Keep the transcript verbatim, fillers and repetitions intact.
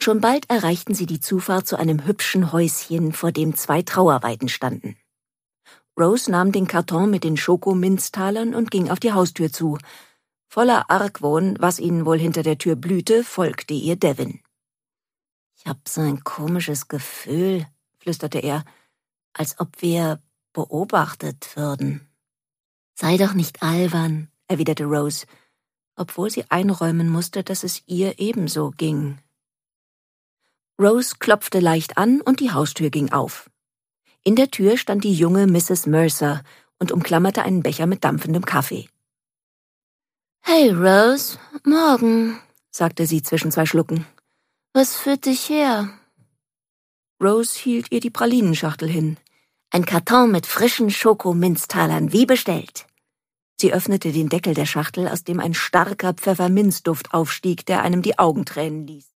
Schon bald erreichten sie die Zufahrt zu einem hübschen Häuschen, vor dem zwei Trauerweiden standen. Rose nahm den Karton mit den Schokominztalern und ging auf die Haustür zu. Voller Argwohn, was ihnen wohl hinter der Tür blühte, folgte ihr Devin. »Ich hab so ein komisches Gefühl«, flüsterte er, »als ob wir beobachtet würden.« »Sei doch nicht albern«, erwiderte Rose, obwohl sie einräumen musste, dass es ihr ebenso ging. Rose klopfte leicht an und die Haustür ging auf. In der Tür stand die junge Misses Mercer und umklammerte einen Becher mit dampfendem Kaffee. »Hey, Rose, morgen«, sagte sie zwischen zwei Schlucken. »Was führt dich her?« Rose hielt ihr die Pralinenschachtel hin. »Ein Karton mit frischen Schokominztalern, wie bestellt.« Sie öffnete den Deckel der Schachtel, aus dem ein starker Pfefferminzduft aufstieg, der einem die Augen tränen ließ.